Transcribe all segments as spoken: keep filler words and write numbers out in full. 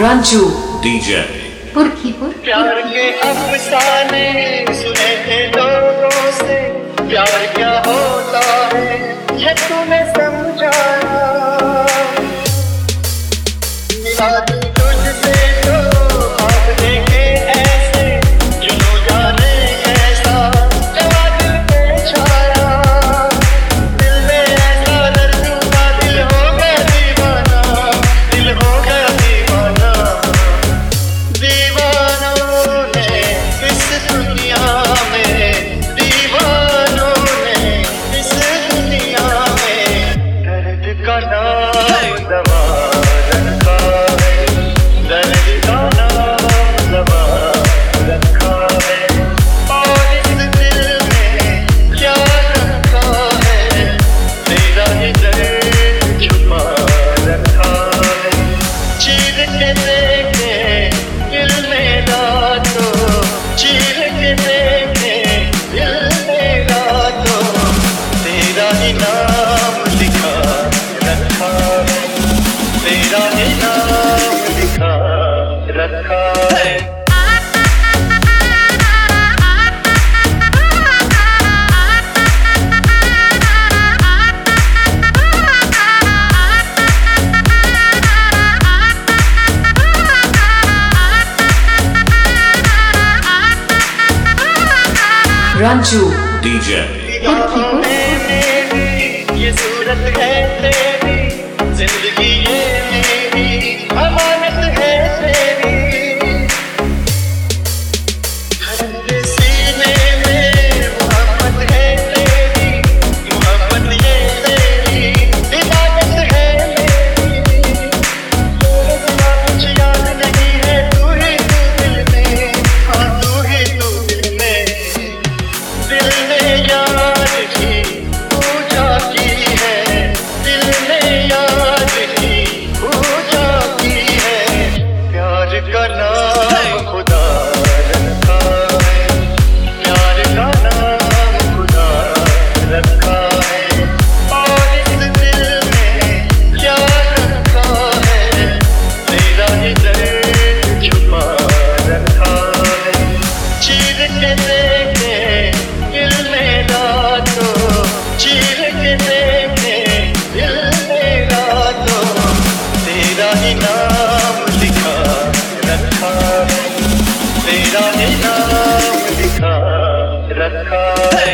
Ranju DJ Purkhipur. प्यार के अफसाने सुने थे लोगों से, प्यार क्या होता है ये तूने समझाया। मिला दिल तुझसे तो भागने के ऐसे, जुनून जाने कैसा जवा दिल पे छाया। दिल में ऐसा दर्द हुआ, दिल हो गया दीवाना, दिल हो गया दीवाना। दीवानों ने इस दुनिया में, दीवानों ने इस दुनिया में दर्द का नाम दवा रखा है, दर्द का नाम दवा रखा है। और इस दिल में क्या रखा है, तेरा ही दर्द छुपा रखा है। चीर के देखे दिल मेरा तो, चीर के देखे दिल मेरा तो, तेरा ही नाम लिखा रखा है, तेरा ही नाम लिखा रखा है। Ranju DJ Purkhipur. ये सूरत है तेरी, जिंदगी ये मेरी अमानत है तेरी। हर सीने में मोहब्बत है तेरी, मोहब्बत ये तेरी इबादत है मेरी। कुछ याद नहीं है, तू ही तू दिल में, हाँ तू ही तू दिल में। दिल ने याद की पूजा की है, दिल ने याद की पूजा की है। प्यार का नाम खुदा रखा है, प्यार का नाम खुदा रखा है। और इस दिल में क्या रखा है, तेरा ही दर्द छुपा रखा है। चीर के देखे दिल मेरा तो, चीर के देखे दिल मेरा तो, तेरा ही नाम लिखा रखा है, तेरा ही नाम लिखा रखा है।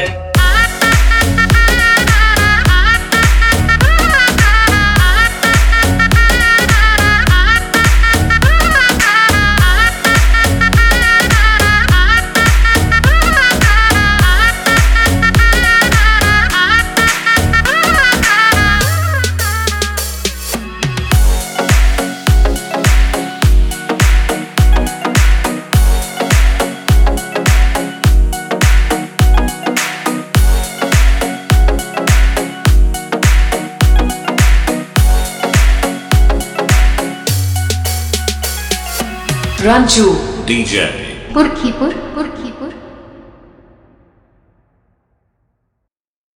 Ranju DJ Purkhipur Purkhipur.